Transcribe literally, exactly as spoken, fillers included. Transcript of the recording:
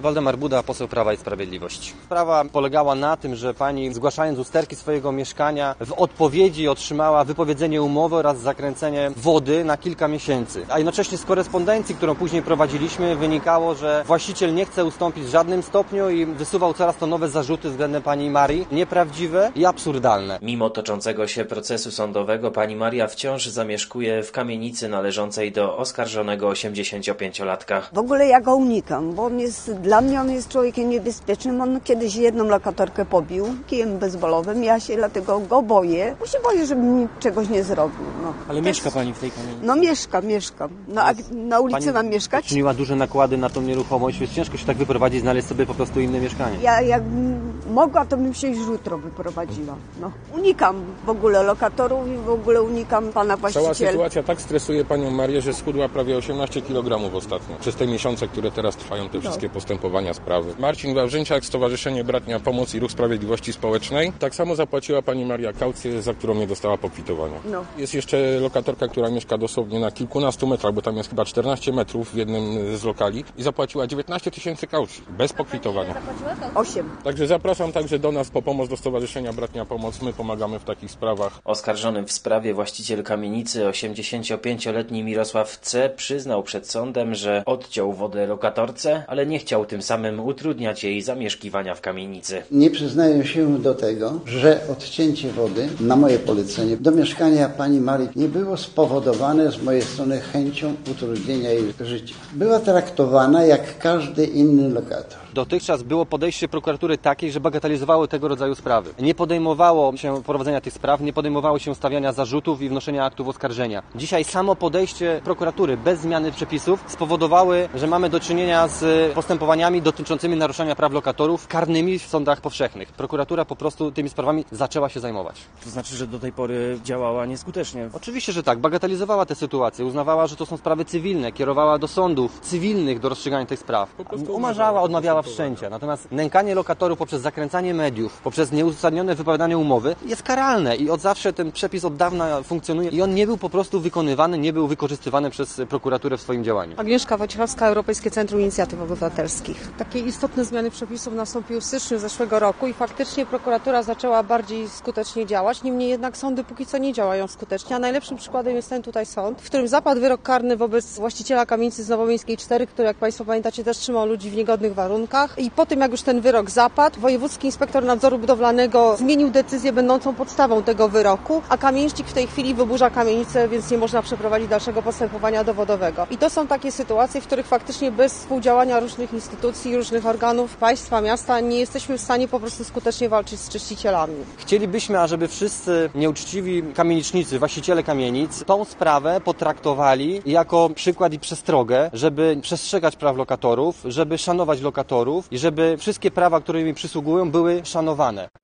Waldemar Buda, poseł Prawa i Sprawiedliwości. Sprawa polegała na tym, że pani, zgłaszając usterki swojego mieszkania, w odpowiedzi otrzymała wypowiedzenie umowy oraz zakręcenie wody na kilka miesięcy. A jednocześnie z korespondencji, którą później prowadziliśmy, wynikało, że właściciel nie chce ustąpić w żadnym stopniu i wysuwał coraz to nowe zarzuty względem pani Marii, nieprawdziwe i absurdalne. Mimo toczącego się procesu sądowego pani Maria wciąż zamieszkuje w kamienicy należącej do oskarżonego osiemdziesięciopięciolatka. W ogóle ja go unikam, bo on jest, dla mnie on jest człowiekiem niebezpiecznym. On kiedyś jedną lokatorkę pobił kijem bezbolowym. Ja się dlatego go boję, bo się boję, żeby mi czegoś nie zrobił. No. Ale mieszka pani w tej kamienicy? No mieszkam, mieszkam. No, a na ulicy pani mam mieszkać? Czyniła duże nakłady na tą nieruchomość, więc ciężko się tak wyprowadzić, znaleźć sobie po prostu inne mieszkanie. Ja jakbym mogła, to bym się już jutro wyprowadziła. No. Unikam w ogóle lokatorów i w ogóle unikam pana właściciela. Cała sytuacja tak stresuje panią Marię, że schudła prawie osiemnaście kilogramów ostatnio. Przez te miesiące, które teraz trwają te wszystkie no. postępowania, sprawy. Marcin Wawrzyńczak, Stowarzyszenie Bratnia Pomoc i Ruch Sprawiedliwości Społecznej. Tak samo zapłaciła pani Maria kaucję, za którą nie dostała pokwitowania. No. Jest jeszcze lokatorka, która mieszka dosłownie na kilkunastu metrach, bo tam jest chyba czternaście metrów w jednym z lokali i zapłaciła dziewiętnaście tysięcy kaucji, bez pokwitowania. osiem. Także zapraszam także do nas po pomoc do Stowarzyszenia Bratnia Pomoc. My pomagamy w takich sprawach. Oskarżony w sprawie właściciel kamienicy osiemdziesięciopięcioletni Mirosław C. przyznał przed sądem, że odciął wodę lokatorce, ale nie chciał tym samym utrudniać jej zamieszkiwania w kamienicy. Nie przyznaję się do tego, że odcięcie wody na moje polecenie do mieszkania pani Marii nie było spowodowane z mojej strony chęcią utrudnienia jej życia. Była traktowana jak każdy inny lokator. Dotychczas było podejście prokuratury takiej, że bagatelizowało tego rodzaju sprawy. Nie podejmowało się prowadzenia tych spraw, nie podejmowało się stawiania zarzutów i wnoszenia aktów oskarżenia. Dzisiaj samo podejście prokuratury bez zmiany przepisów spowodowały, że mamy do czynienia z postępowaniami dotyczącymi naruszania praw lokatorów karnymi w sądach powszechnych. Prokuratura po prostu tymi sprawami zaczęła się zajmować. To znaczy, że do tej pory działała nieskutecznie. Oczywiście, że tak. Bagatelizowała tę sytuację. Uznawała, że to są sprawy cywilne. Kierowała do sądów cywilnych do rozstrzygania tych spraw. Umarzała, odmawiała wszczęcia. Natomiast nękanie lokatorów poprzez zakręcanie mediów, poprzez nieuzasadnione wypowiadanie umowy jest karalne i od zawsze ten przepis od dawna funkcjonuje i on nie był po prostu wykonywany, nie był wykorzystywany przez prokuraturę w swoim działaniu. Agnieszka Wojciechowska, Europejskie Centrum Inicjatyw Obywatelskich. Takie istotne zmiany przepisów nastąpiły w styczniu zeszłego roku i faktycznie prokuratura zaczęła bardziej skutecznie działać. Niemniej jednak sądy póki co nie działają skutecznie, a najlepszym przykładem jest ten tutaj sąd, w którym zapadł wyrok karny wobec właściciela kamienicy z Nowomiejskiej cztery, który, jak Państwo pamiętacie, też trzymał ludzi w niegodnych warunkach. I po tym, jak już ten wyrok zapadł, wojewódzki inspektor nadzoru budowlanego zmienił decyzję będącą podstawą tego wyroku, a kamienicznik w tej chwili wyburza kamienicę, więc nie można przeprowadzić dalszego postępowania dowodowego. I to są takie sytuacje, w których faktycznie bez współdziałania różnych instytucji, różnych organów państwa, miasta nie jesteśmy w stanie po prostu skutecznie walczyć z czyścicielami. Chcielibyśmy, ażeby wszyscy nieuczciwi kamienicznicy, właściciele kamienic, tą sprawę potraktowali jako przykład i przestrogę, żeby przestrzegać praw lokatorów, żeby szanować lokatorów i żeby wszystkie prawa, które im przysługują, były szanowane.